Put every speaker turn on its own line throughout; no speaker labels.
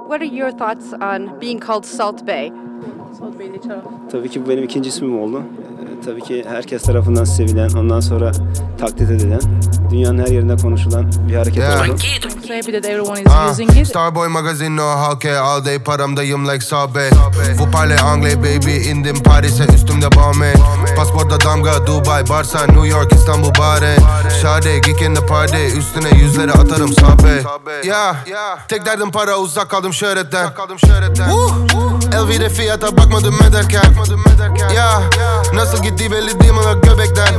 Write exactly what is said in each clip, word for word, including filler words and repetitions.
what are your thoughts on being called Salt Bae? Salt Bae de
Tabii ki bu benim ikinci ismim oldu. Ee, tabii ki herkes tarafından sevilen, ondan sonra taklit edilen, dünyanın her yerinde konuşulan bir hareket
Yeah.
oldu.
So happy that everyone is
Ah,
using it.
Starboy magazine no halke all day paramdayım like Sabe. Vous parlez anglais baby indim Paris'e üstümde Balmain. Pasportta damga Dubai, Barça, New York, İstanbul, Bahreyn. Şade geek in the party üstüne yüzleri atarım Sabe. Yeah, tek derdim para uzak kaldım şöhretten. Uh, L V'de fiyata bakmadım ederken. Yeah, nasıl gitti belli değil mi la göbekten.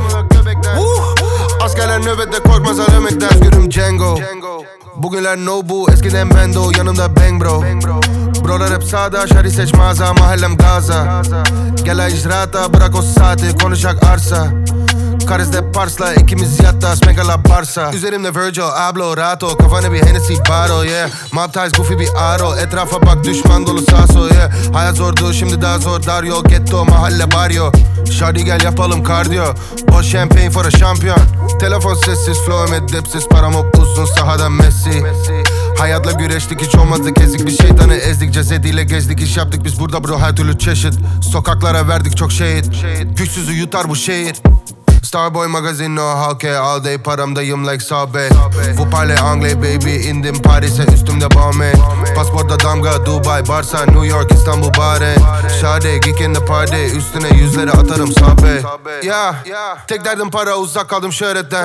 Uh, askerler nöbette korkmaz aramekten. Özgürüm Django. Bugünler no bu eskiden bendo yanımda bang bro. Brolar hep sağda şari seç mağaza mahallem Gaza. Gel icraata bırak o saati konuşak arsa. Karizde Pars'la ikimiz yatta Smegala Barça. Üzerimde Virgil Abloh rato kafana bir Hennessy bottle yeah. Mob ties goofy bir aro etrafa bak düşman dolu sağ sol yeah. Hayat zordu şimdi daha zor dar yol getto mahalle baryo. Şadi gel yapalım kardiyo. Boş champagne for a şampiyon. Telefon sessiz flow'um edepsiz param hop uzun sahada Messi. Hayatla güreştik hiç olmadı kesik bir şeytanı ezdik cesediyle gezdik iş yaptık biz burada bro her türlü çeşit. Sokaklara verdik çok şehit. Güçsüzü yutar bu şehir. Starboy magazine no halke all day paramdayım like Sabe. Vous parlez anglais baby indim Paris'e üstümde Balmain. Pasportta damga Dubai, Barça, New York, İstanbul, Bahreyn. Şade geek in the party üstüne yüzleri atarım Sabe. Yeah, tek derdim para uzak kaldım şöhretten.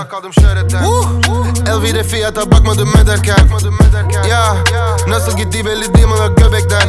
Uh, L V'de fiyata bakmadım ederken. Yeah, nasıl gitti belli değil mi la göbekten.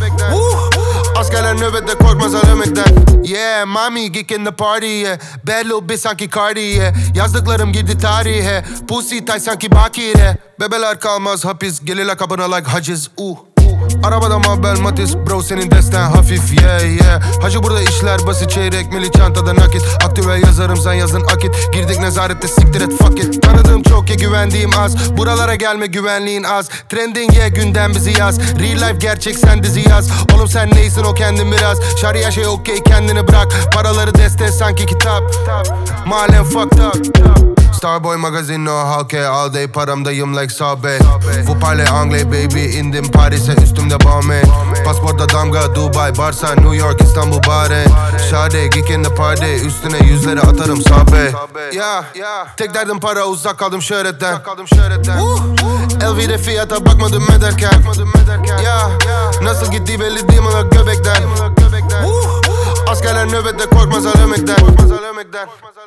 Uh, askerler nöbette korkmaz aramekten. Yeah, mami geek in the party yeah. Bad little bitch sanki Cardi yeah. Yazdıklarım girdi tarihe. Pussy tight sanki bakire. Bebeler kalmaz hapis. Gelirler kapına like haciz. Uh. Arabada Mabel Matiz bro senin desten hafif yeah yeah. Hacı burada işler basit çeyrek mili çantada nakit. Aktüel yazarım sen yazın akit. Girdik nezarette siktir et fuck it. Tanıdığım çok ya güvendiğim az. Buralara gelme güvenliğin az. Trending yeah gündem bizi yaz. Real life gerçek sen dizi yaz. Oğlum sen neysin o kendin biraz. Şariye şey okey kendini bırak. Paraları deste sanki kitap. Mahallem fucked up. Starboy magazine no halke all day paramdayım like Sabe. Vous parlez anglais baby indim Paris'e üstümde Balmain. Pasportta damga Dubai, Barça, New York, İstanbul, Bahreyn. Şade geek in the party üstüne yüzleri atarım Sabe. Yeah, tek derdim para uzak kaldım şöhretten. Uh, L V'de fiyata bakmadım ederken. Yeah, nasıl gitti belli değil mi la göbekten. Uh, askerler nöbette korkmaz aramekten.